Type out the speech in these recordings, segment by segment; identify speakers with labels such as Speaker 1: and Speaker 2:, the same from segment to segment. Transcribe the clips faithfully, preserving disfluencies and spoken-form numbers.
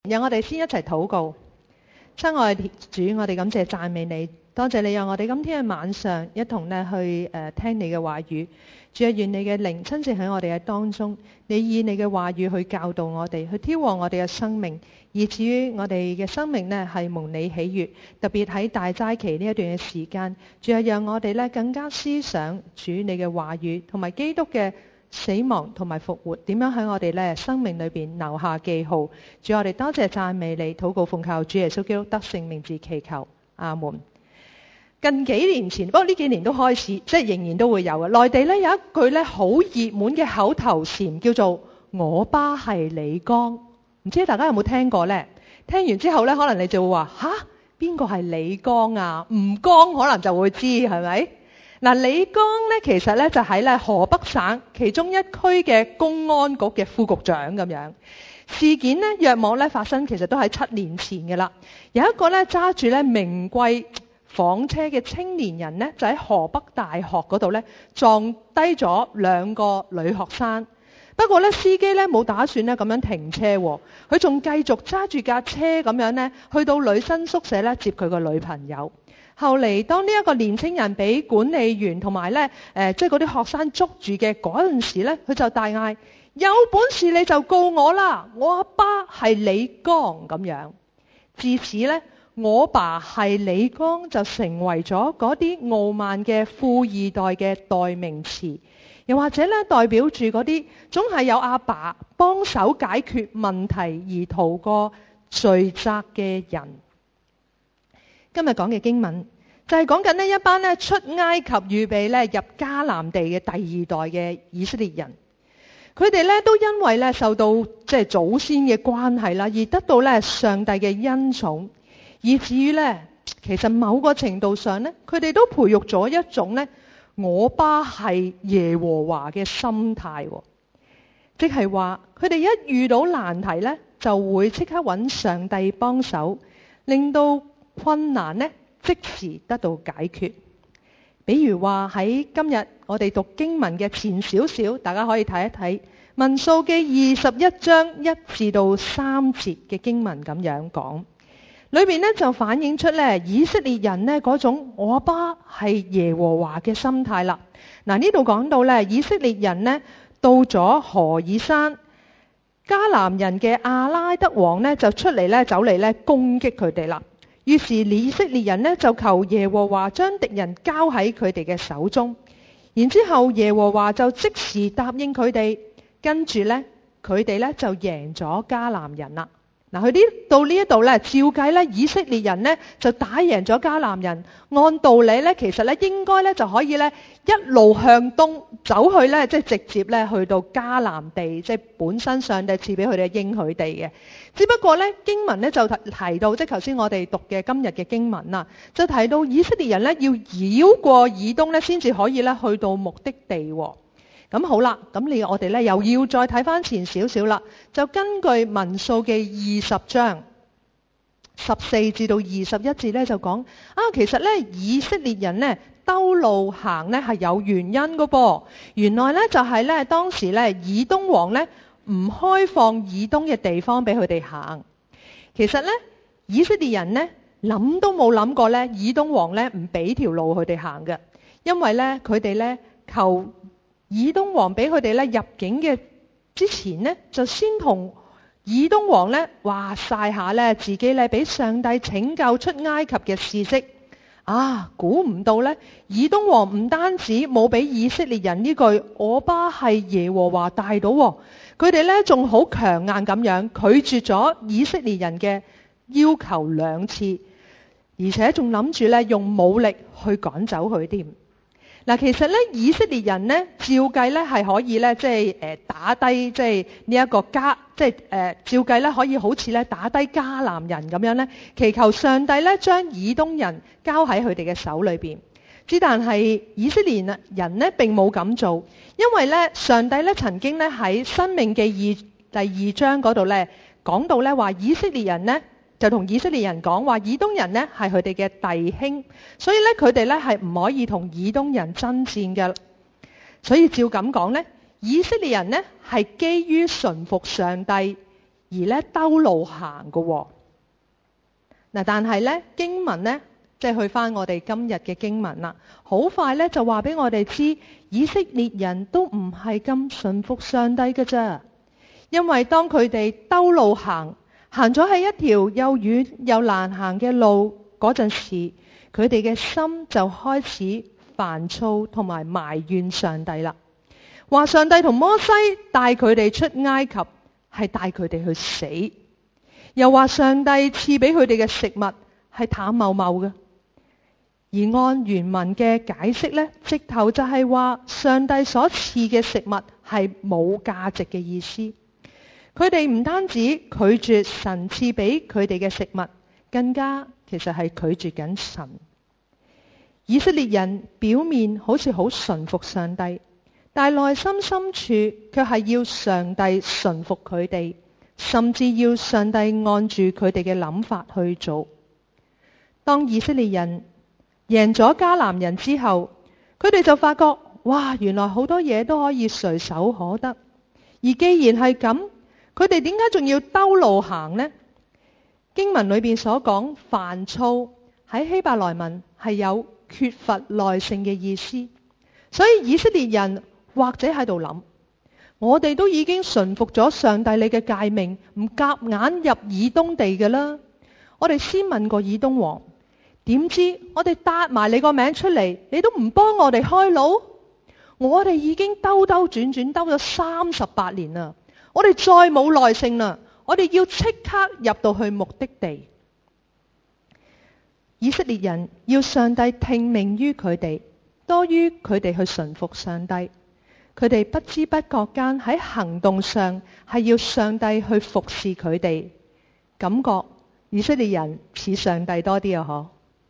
Speaker 1: 讓我哋先一齊禱告。親愛的主，我哋感謝讚美你，多謝你讓我哋今天嘅晚上一同咧去誒、呃、聽你嘅話語。主啊，願你嘅靈親自喺我哋嘅當中，你以你嘅話語去教導我哋，去挑旺我哋嘅生命，以至於我哋嘅生命呢係蒙你喜悅。特別喺大齋期呢一段嘅時間，主啊，讓我哋咧更加思想主你嘅話語同埋基督嘅死亡同埋復活，點樣喺我哋咧生命裏邊留下記號。主，我哋多謝讚美你，禱告奉靠主耶穌基督得勝名字祈求，阿門。近幾年前，不過呢幾年都開始，即係仍然都會有嘅。內地咧有一句咧好熱門嘅口頭禪，叫做我爸係李剛，唔知大家有冇聽過呢？聽完之後咧，可能你就會話吓，邊個係李剛啊？吳剛可能就會知，係咪？嗱，李剛咧其實咧就喺咧河北省其中一區嘅公安局嘅副局長咁樣。事件呢，約莫咧發生其實都係七年前嘅啦。有一個咧揸住咧名貴房車嘅青年人呢，就喺河北大學嗰度咧撞低咗兩個女學生。不過咧司機咧冇打算咧咁樣停車，佢仲繼續揸住架車咁樣咧去到女生宿舍咧接佢個女朋友。後嚟當呢一個年青人俾管理員同埋咧誒即係嗰啲學生捉住嘅嗰陣時咧，佢就大嗌：有本事你就告我啦！我阿爸係李剛咁樣。自此咧，我爸係李剛就成為咗嗰啲傲慢嘅富二代嘅代名詞，又或者咧代表住嗰啲總係有阿爸幫手解決問題而逃過罪責嘅人。今日講嘅經文就係講緊呢一班咧出埃及預備咧入迦南地嘅第二代嘅以色列人，佢哋咧都因為咧受到即係祖先嘅關係啦，而得到咧上帝嘅恩寵，以至於咧其實某個程度上咧，佢哋都培育咗一種咧我爸係耶和華嘅心態，即係話佢哋一遇到難題咧，就會即刻揾上帝幫手，令到困難呢即時得到解決。比如話喺今日我哋讀經文嘅前少少，大家可以睇一睇民數記二十一章一至到三節嘅經文咁樣講，裏面呢就反映出咧以色列人呢嗰種我爸係耶和華嘅心態啦。嗱，呢度講到咧以色列人呢到咗何珥山，迦南人嘅亞拉德王呢就出嚟咧走嚟咧攻擊佢哋啦。於是以色列人呢就求耶和華將敵人交喺佢哋嘅手中，然之後耶和華就即時答應佢哋，跟住呢，佢哋呢就贏咗迦南人啦。嗱，佢呢到呢一度呢，照計呢，以色列人呢就打贏咗迦南人，按道理呢，其實呢應該呢就可以呢一路向東走去呢，即係直接呢去到迦南地，即係本身上帝賜俾佢哋嘅應許地嘅。只不過呢，經文呢就提到，即係頭先我哋讀嘅今日嘅經文啦，就提到以色列人呢要繞過以東呢先至可以呢去到目的地。咁好啦，咁你我哋呢又要再睇翻前少少啦，就根據民數記二十章十四至到二十一節呢，就講啊，其實呢以色列人呢兜路行呢係有原因㗎噃。原來呢就係呢當時呢以東王呢唔開放以東嘅地方俾佢哋行。其實呢以色列人呢諗都冇諗過呢以東王呢唔俾條路佢哋行嘅，因為呢佢哋呢求以東王俾佢哋咧入境嘅之前呢，就先同以東王咧話晒下咧自己咧俾上帝拯救出埃及嘅事蹟。啊，估唔到咧，以東王唔單止冇俾以色列人呢句我爸係耶和華帶到，佢哋咧仲好強硬咁樣拒絕咗以色列人嘅要求兩次，而且仲諗住咧用武力去趕走佢添。嗱，其實咧，以色列人咧，照計咧係可以咧，即係誒打低，即係呢一個迦，即係誒照計咧可以好似咧打低迦南人咁樣咧，祈求上帝咧將以東人交喺佢哋嘅手裏邊。之但係以色列人咧並冇咁做，因為咧上帝咧曾經咧喺申命記二第二章嗰度咧講到咧話以色列人咧。就同以色列人講話，以東人呢係佢哋嘅弟兄，所以咧佢哋咧係唔可以同以東人爭戰嘅。所以照咁講呢，以色列人呢係基於順服上帝， 而咧兜路行嘅喎。嗱，但係咧經文咧，即係去翻我哋今日嘅經文啦，好快咧就話俾我哋知，以色列人都唔係咁順服上帝嘅啫。因為當佢哋兜路行，行咗喺一條又遠又難行嘅路嗰陣時，佢哋嘅心就開始煩躁同埋埋怨上帝啦。話上帝同摩西帶佢哋出埃及係帶佢哋去死，又話上帝賜俾佢哋嘅食物係淡茂茂嘅。而按原文嘅解釋呢，直頭就係話上帝所賜嘅食物係冇價值嘅意思。佢哋唔單止拒絕神賜俾佢哋嘅食物，更加其實係拒絕緊神。以色列人表面好似好順服上帝，但係內心深處卻係要上帝順服佢哋，甚至要上帝按住佢哋嘅諗法去做。當以色列人贏咗迦南人之後，佢哋就發覺，哇，原來好多嘢都可以隨手可得。而既然係咁，佢哋點解仲要兜路行呢？經文裏邊所講煩躁喺希伯來文係有缺乏耐性嘅意思，所以以色列人或者喺度諗，我哋都已經順服咗上帝你嘅誡命，唔夾硬入以東地嘅啦。我哋先問過以東王，點知我哋答埋你個名出嚟，你都唔幫我哋開路？我哋已經兜兜轉轉兜咗三十八年啦，我哋再冇耐性啦，我哋要即刻入到去目的地。以色列人要上帝聽命於佢哋，多於佢哋去順服上帝。佢哋不知不覺間喺行動上係要上帝去服侍佢哋，感覺以色列人似上帝多啲啊！嗬。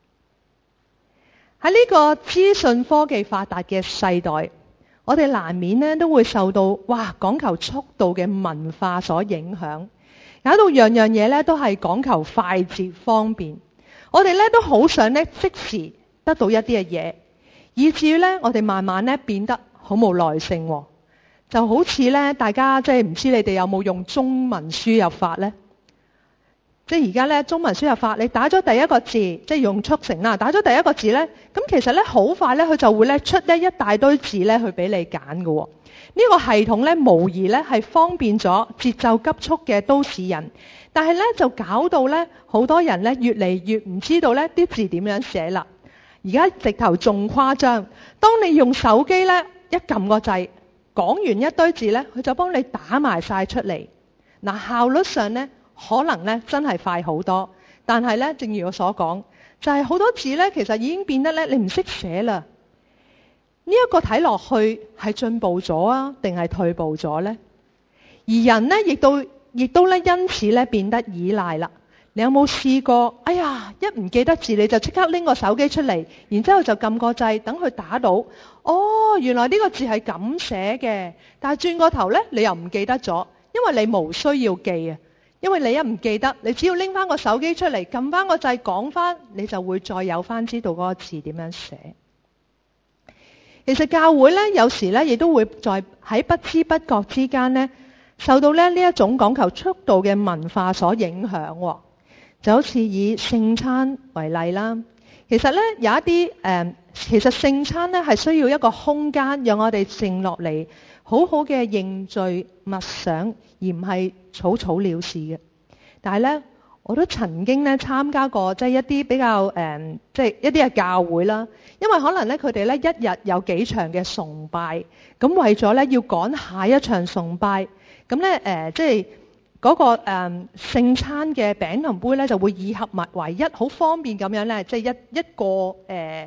Speaker 1: 喺呢個資訊科技發達嘅世代，我哋難免呢都會受到哇講求速度嘅文化所影響，搞到樣樣嘢呢都係講求快捷方便。我哋呢都好想呢即時得到一啲嘅嘢，以至於呢我哋慢慢呢變得好冇耐性，就好似呢大家即係唔知你哋有冇用中文輸入法呢？即係而家咧，中文輸入法，你打咗第一個字，即係用速成啦，打咗第一個字咧，咁其實咧好快咧，佢就會咧出咧一大堆字咧去俾你揀嘅。呢個系統咧，無疑咧係方便咗節奏急速嘅都市人，但係咧就搞到咧好多人咧越嚟越唔知道咧啲字點樣寫啦。而家直頭仲誇張，當你用手機咧一撳個掣，講完一堆字咧，佢就幫你打埋晒出嚟。嗱，效率上咧，可能咧真係快好多，但係咧，正如我所講，就係好多字咧，其實已經變得咧，你唔識寫啦。呢一個睇落去係進步咗啊，定係退步咗呢？而人呢，亦都亦都咧因此咧變得依賴啦。你有冇試過？哎呀，一唔記得字你就即刻拎個手機出嚟，然之後就撳個掣，等佢打到。哦，原來呢個字係咁寫嘅，但係轉個頭咧，你又唔記得咗，因為你無需要記啊。因為你一唔記得，你只要拎翻個手機出嚟，撳翻個掣，講翻，你就會再有翻知道嗰個字點樣寫。其實教會咧，有時咧亦都會在喺不知不覺之間咧，受到咧呢一種講求速度嘅文化所影響。就好似以聖餐為例啦，其實咧有一啲誒、呃，其實聖餐咧係需要一個空間，讓我哋靜落嚟，好好嘅認罪默想，而唔係草草了事嘅。但係咧，我都曾經咧參加過即係一啲比較誒，即係一啲嘅教會啦。因為可能咧佢哋咧一日有幾場嘅崇拜，咁為咗咧要趕下一場崇拜，咁咧誒即係嗰個誒聖餐嘅餅同杯咧就會二合物為一，好方便咁樣咧，即係一一個誒。呃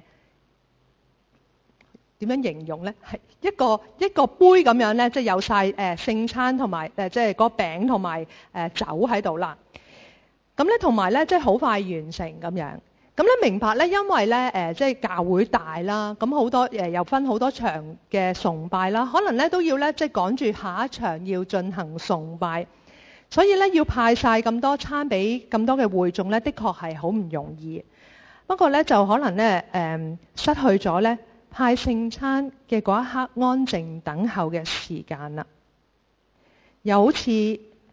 Speaker 1: 點樣形容呢？係一個一個杯咁樣呢，即係有晒誒聖餐同埋誒即係個餅同埋誒酒喺度啦。咁咧同埋咧即係好快完成咁樣。咁咧明白咧，因為咧誒即係教會大啦，咁好多誒又分好多場嘅崇拜啦，可能咧都要咧即係趕住下一場要進行崇拜，所以咧要派晒咁多餐俾咁多嘅會眾咧，的確係好唔容易。不過咧就可能咧誒失去咗咧派聖餐嘅嗰一刻安靜等候嘅時間啦，又好似呢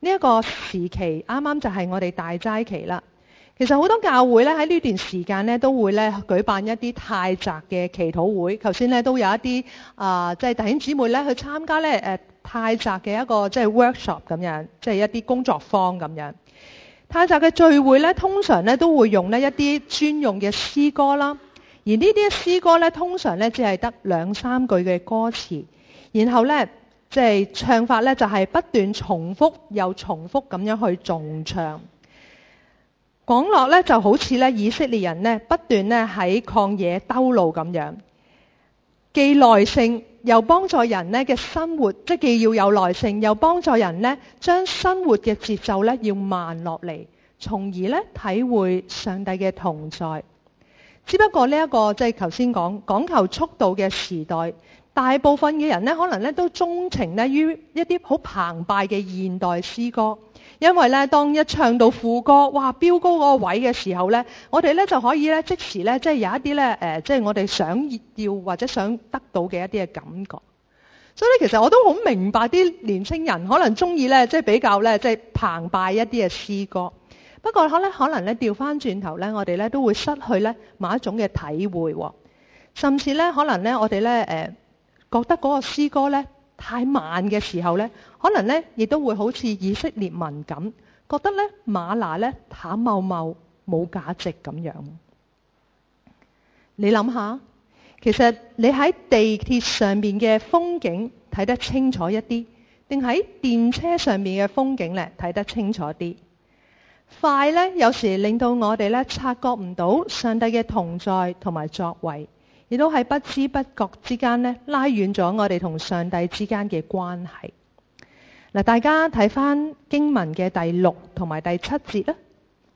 Speaker 1: 呢一個時期啱啱就係我哋大齋期啦。其實好多教會咧喺呢段時間咧都會咧舉辦一啲太宅嘅祈禱會。頭先咧都有一啲啊，即係弟兄姊妹咧去參加咧誒太宅嘅一個即係 workshop 咁樣，即係一啲工作坊咁樣。太宅嘅聚會咧，通常咧都會用呢一啲專用嘅詩歌啦，而呢啲詩歌咧通常咧只係得兩三句嘅歌詞，然後咧即係唱法咧就係不斷重複又重複咁樣去重唱。講落咧就好似咧以色列人咧不斷咧喺曠野兜路咁樣，既耐性又幫助人咧嘅生活，即係既要有耐性，又幫助人咧將生活嘅節奏咧要慢落嚟，從而咧體會上帝嘅同在。只不過呢一個即係頭先講講求速度嘅時代，大部分嘅人咧可能咧都鍾情咧於一啲好澎湃嘅現代詩歌。因為咧，當一唱到副歌，哇，飆高嗰個位嘅時候咧，我哋咧就可以咧即時咧，即係有一啲咧誒，即係我哋想要或者想得到嘅一啲嘅感覺。所以咧，其實我都好明白啲年青人可能中意咧，即係比較咧，即係澎湃一啲嘅詩歌。不過可能可能咧調翻轉頭咧，我哋咧都會失去咧某一種嘅體會，甚至咧可能咧我哋咧誒覺得嗰個詩歌咧太慢嘅時候咧，可能咧亦都會好似以色列民咁，覺得咧嗎哪咧淡茂茂冇價值咁樣。你諗下，其實你喺地鐵上面嘅風景睇得清楚一啲，定喺電車上面嘅風景咧睇得清楚啲？快咧有時令到我哋咧察覺唔到上帝嘅同在同埋作為，亦都喺不知不覺之間咧拉遠咗我哋同上帝之間嘅關係。嗱，大家睇翻經文嘅第六同埋第七節啦，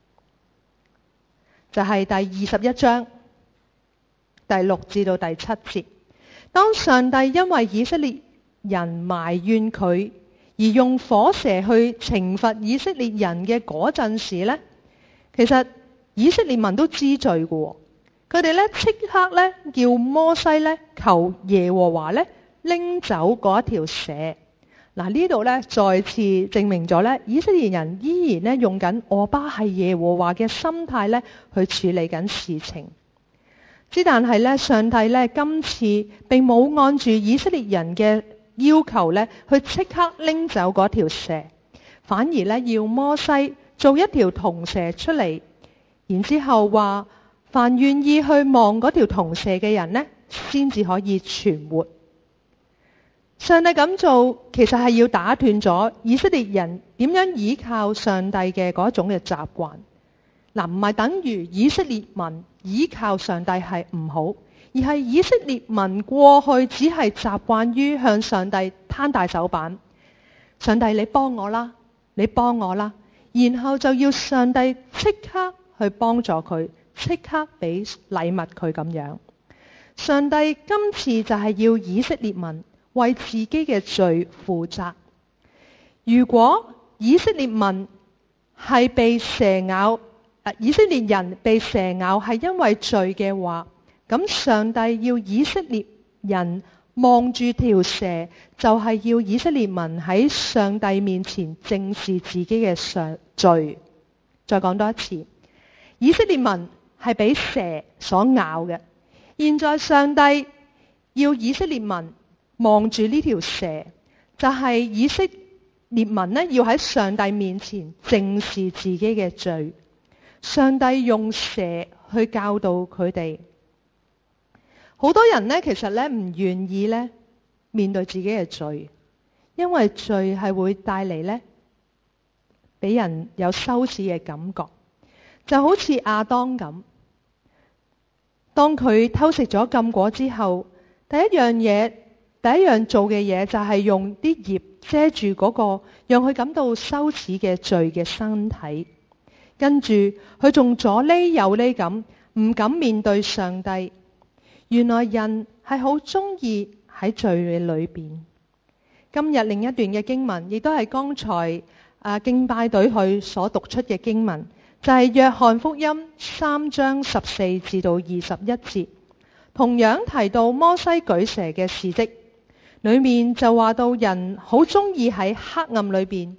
Speaker 1: 就係第二十一章第六至到第七節。當上帝因為以色列人埋怨佢而用火蛇去懲罰以色列人嘅嗰陣時咧，其實以色列民都知罪嘅。佢哋咧即刻咧叫摩西咧求耶和華咧拎走嗰一條蛇。嗱，呢度咧再次證明咗咧以色列人依然咧用緊我爸係耶和華嘅心態咧去處理緊事情。之但係咧上帝咧今次並冇按住以色列人嘅要求咧去即刻拎走嗰條蛇，反而咧要摩西做一條銅蛇出嚟，然之後話凡願意去望嗰條銅蛇嘅人呢，先至可以存活。上帝咁做，其實係要打斷咗以色列人點樣依靠上帝嘅嗰種嘅習慣。嗱，唔係等於以色列民依靠上帝係唔好，而係以色列民過去只係習慣於向上帝攤大手板，上帝你幫我啦，你幫我啦，然後就要上帝即刻去幫助佢，即刻俾禮物佢咁樣。上帝今次就係要以色列民為自己嘅罪負責。如果以色列民係被蛇咬，以色列人被蛇咬係因為罪嘅話，咁上帝要以色列人望住條蛇，就係要以色列民喺上帝面前正視自己嘅上罪。再講多一次，以色列民係俾蛇所咬嘅，現在上帝要以色列民望住呢條蛇，就係以色列民呢要喺上帝面前正視自己嘅罪。上帝用蛇去教導佢哋。好多人呢，其實呢唔願意呢面對自己嘅罪，因為罪係會帶嚟呢俾人有羞恥嘅感覺。就好似亞當咁，當佢偷食咗禁果之後，第一樣嘢，第一樣做嘅嘢就係用啲葉遮住嗰個讓佢感到羞恥嘅罪嘅身體。跟住佢仲左匿右匿咁，唔敢面對上帝。原來人係好中意喺罪嘅裏邊。今日另一段嘅經文，亦都係剛才啊敬拜隊佢所讀出嘅經文，就係約翰福音三章十四至到二十一節，同樣提到摩西舉蛇嘅事蹟。裏面就話到人好中意喺黑暗裏邊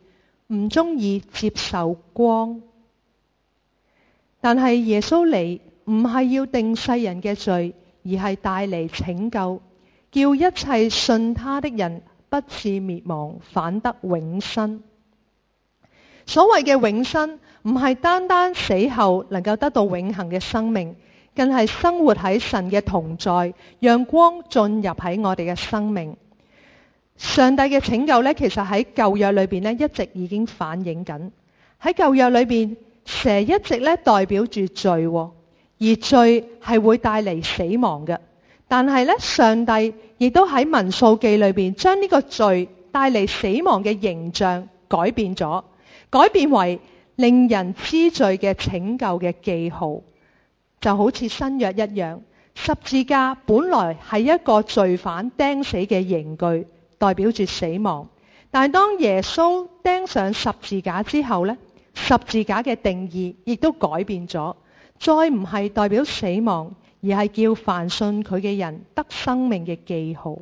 Speaker 1: 唔中意接受光。但係耶穌嚟唔係要定世人嘅罪，而係帶嚟拯救，叫一切信他的人不致滅亡，反得永生。所謂嘅永生，唔係單單死後能夠得到永恆嘅生命，更係生活喺神嘅同在，讓光進入喺我哋嘅生命。上帝嘅拯救呢，其實喺舊約裏邊呢，一直已經反映緊。喺舊約裏邊，蛇一直咧代表住罪，而罪係會帶嚟死亡嘅。但係咧，上帝亦都喺民數記裏邊將呢個罪帶嚟死亡嘅形象改變咗，改變為令人知罪嘅拯救嘅記號，就好似新約一樣。十字架本來係一個罪犯釘死嘅刑具，代表住死亡。但係當耶穌釘上十字架之後咧，十字架嘅定義亦都改變咗，再唔係代表死亡，而係叫凡信佢嘅人得生命嘅記號。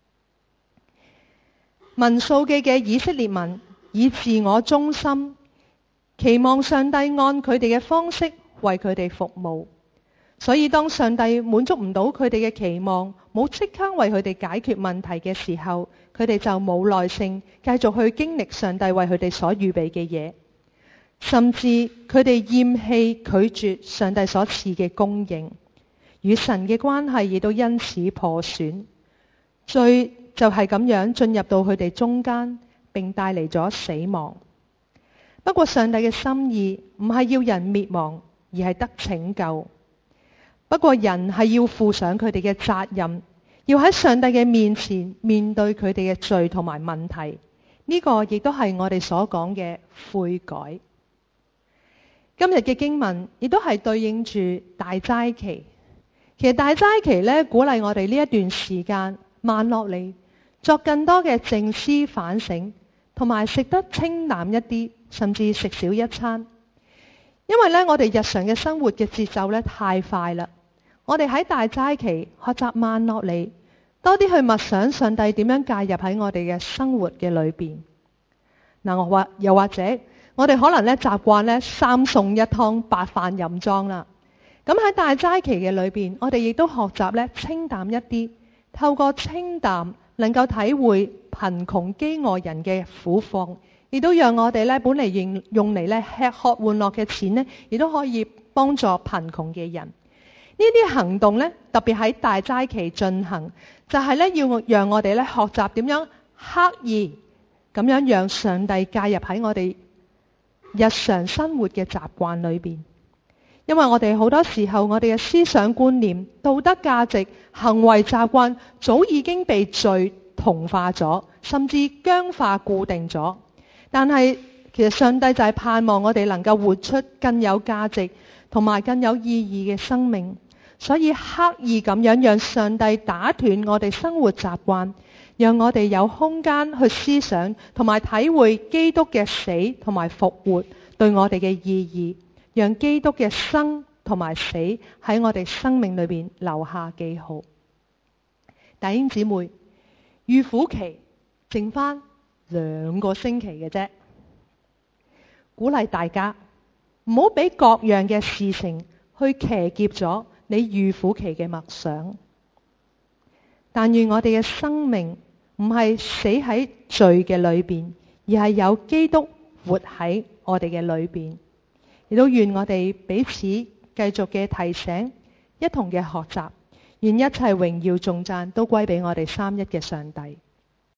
Speaker 1: 民數記嘅以色列民以自我中心，期望上帝按佢哋嘅方式為佢哋服務，所以當上帝滿足唔到佢哋嘅期望，冇即刻為佢哋解決問題嘅時候，佢哋就冇耐性繼續去經歷上帝為佢哋所預備嘅嘢。甚至佢哋厭棄拒絕上帝所賜嘅供應，與神嘅關係亦都因此破損。罪就係咁樣進入到佢哋中間，並帶嚟咗死亡。不過上帝嘅心意唔係要人滅亡，而係得拯救。不過人係要負上佢哋嘅責任，要喺上帝嘅面前面對佢哋嘅罪同埋問題。呢個亦都係我哋所講嘅悔改。今日嘅經文亦都係對應住大齋期。其實大齋期咧，鼓勵我哋呢一段時間慢落嚟，作更多嘅靜思反省，同埋食得清淡一啲，甚至食少一餐。因為咧，我哋日常嘅生活嘅節奏咧太快啦。我哋喺大齋期學習慢落嚟，多啲去默想上帝點樣介入喺我哋嘅生活嘅裏邊。嗱，我或又或者。我哋可能咧習慣咧三餸一湯八飯任裝啦。咁喺大齋期嘅裏邊，我哋亦都學習咧清淡一啲，透過清淡能夠體會貧窮飢餓人嘅苦況，亦都讓我哋咧本嚟用用嚟咧吃喝玩樂嘅錢呢，亦都可以幫助貧窮嘅人。呢啲行動咧特別喺大齋期進行，就係咧要讓我哋咧學習點樣刻意咁樣讓上帝介入喺我哋日常生活嘅習慣裏邊。因為我哋好多時候，我哋嘅思想觀念、道德價值、行為習慣早已經被罪同化咗，甚至僵化固定咗。但係其實上帝就係盼望我哋能夠活出更有價值同埋更有意義嘅生命，所以刻意咁樣讓上帝打斷我哋生活習慣，讓我哋有空間去思想同埋體會基督嘅死同埋復活對我哋嘅意義，讓基督嘅生同埋死喺我哋生命裏邊留下記號。弟兄姊妹，預苦期剩翻兩個星期嘅啫，鼓勵大家唔好俾各樣嘅事情去騎劫咗你預苦期嘅默想。但願我哋嘅生命唔係死喺罪嘅裏邊，而係有基督活喺我哋嘅裏邊。亦都願我哋彼此繼續嘅提醒，一同嘅學習，願一切榮耀頌讚都歸俾我哋三一嘅上帝。